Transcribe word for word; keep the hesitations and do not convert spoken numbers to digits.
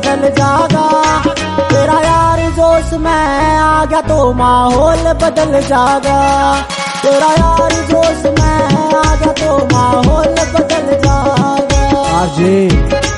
बदल जागा। तेरा यार जोश में आ गया तो माहौल बदल जागा। तेरा यार जोश में आ गया तो माहौल बदल जागा। आरजे